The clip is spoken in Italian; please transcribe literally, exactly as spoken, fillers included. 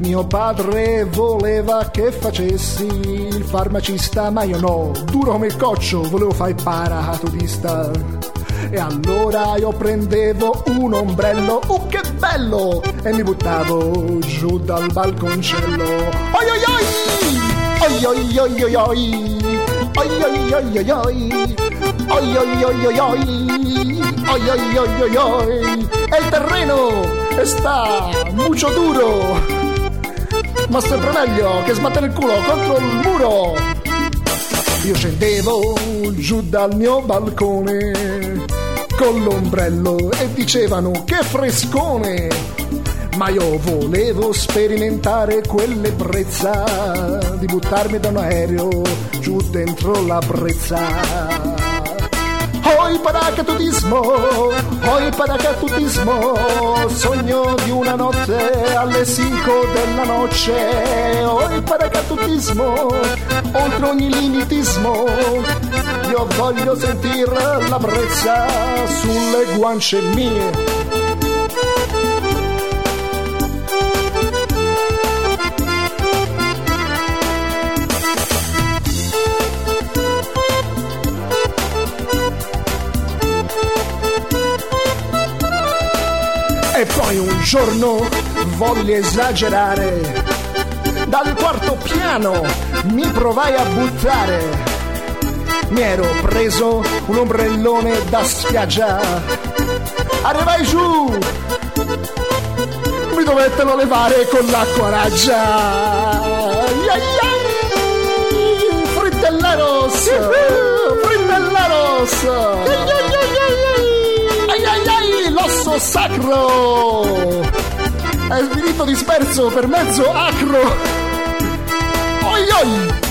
Mio padre voleva che facessi il farmacista, ma io no, duro come il coccio, volevo fare il paracadutista. E allora io prendevo un ombrello, oh che bello, e mi buttavo giù dal balconcello. Oi oi oi, oi oi oi oi oi, oi oi oi oi oi, oi oi oi oi oi, oi oi oi oi oi. E il terreno sta mucho duro, ma sempre meglio che sbattere il culo contro il muro. Io scendevo giù dal mio balcone con l'ombrello e dicevano che frescone, ma io volevo sperimentare quell'ebbrezza di buttarmi da un aereo giù dentro la brezza. Oh il paracadutismo, oh il paracadutismo, sogno di una notte alle cinque della noce. Oh il paracadutismo, oltre ogni limitismo, io voglio sentire la brezza sulle guance mie. E poi un giorno voglio esagerare, dal quarto piano mi provai a buttare. Mi ero preso un ombrellone da spiaggia, arrivai giù, mi dovettero levare con l'acqua raggia. Frittelleros, frittelleros, ai ai ai, l'osso sacro è svilito disperso per mezzo acro. Oi oi.